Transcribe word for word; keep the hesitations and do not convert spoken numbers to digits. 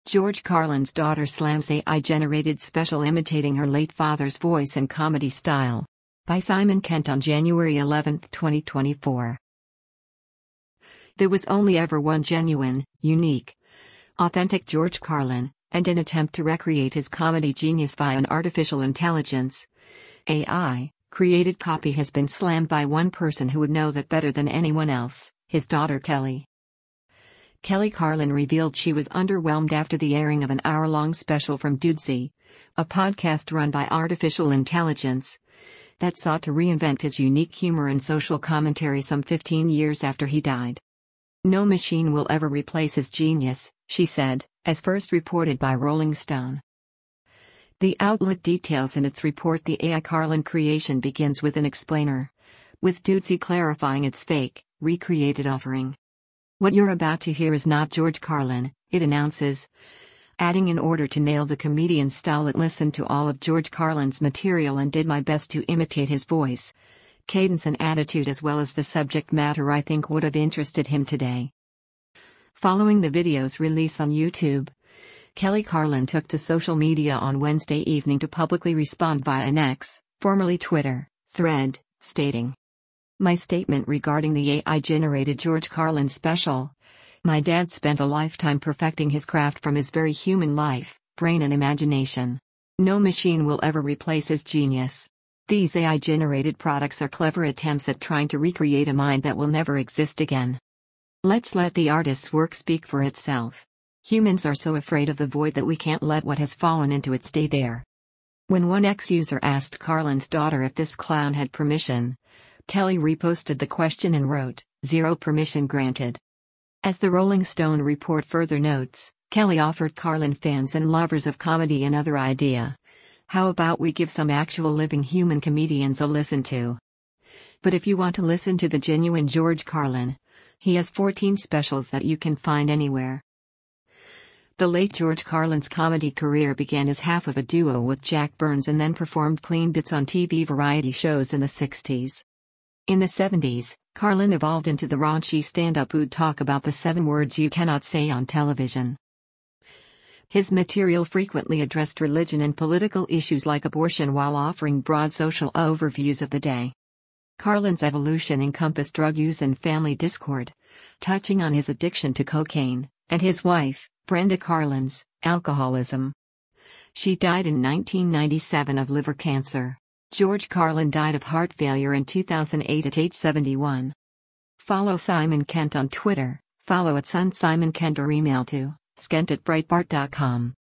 George Carlin's daughter slams A I-generated special imitating her late father's voice and comedy style. By Simon Kent on January eleventh, twenty twenty-four. There was only ever one genuine, unique, authentic George Carlin, and an attempt to recreate his comedy genius via an artificial intelligence, A I, created copy has been slammed by one person who would know that better than anyone else, his daughter Kelly. Kelly Carlin revealed she was underwhelmed after the airing of an hour-long special from Dudesy, a podcast run by artificial intelligence, that sought to reinvent his unique humor and social commentary some fifteen years after he died. No machine will ever replace his genius, she said, as first reported by Rolling Stone. The outlet details in its report the A I Carlin creation begins with an explainer, with Dudesy clarifying its fake, recreated offering. What you're about to hear is not George Carlin, it announces, adding in order to nail the comedian's style it listened to all of George Carlin's material and did my best to imitate his voice, cadence and attitude as well as the subject matter I think would have interested him today. Following the video's release on YouTube, Kelly Carlin took to social media on Wednesday evening to publicly respond via an X, formerly Twitter, thread, stating, "My statement regarding the A I-generated George Carlin special. My dad spent a lifetime perfecting his craft from his very human life, brain and imagination. No machine will ever replace his genius. These A I-generated products are clever attempts at trying to recreate a mind that will never exist again. Let's let the artist's work speak for itself. Humans are so afraid of the void that we can't let what has fallen into it stay there." When one X-user asked Carlin's daughter if this clown had permission, Kelly reposted the question and wrote, "Zero permission granted." As the Rolling Stone report further notes, Kelly offered Carlin fans and lovers of comedy another idea. How about we give some actual living human comedians a listen to? But if you want to listen to the genuine George Carlin, he has fourteen specials that you can find anywhere. The late George Carlin's comedy career began as half of a duo with Jack Burns and then performed clean bits on T V variety shows in the sixties. In the seventies, Carlin evolved into the raunchy stand-up who'd talk about the seven words you cannot say on television. His material frequently addressed religion and political issues like abortion while offering broad social overviews of the day. Carlin's evolution encompassed drug use and family discord, touching on his addiction to cocaine, and his wife, Brenda Carlin's, alcoholism. She died in nineteen ninety-seven of liver cancer. George Carlin died of heart failure in two thousand eight at age seventy-one. Follow Simon Kent on Twitter, follow at Son Simon Kent or email to skent at breitbart dot com.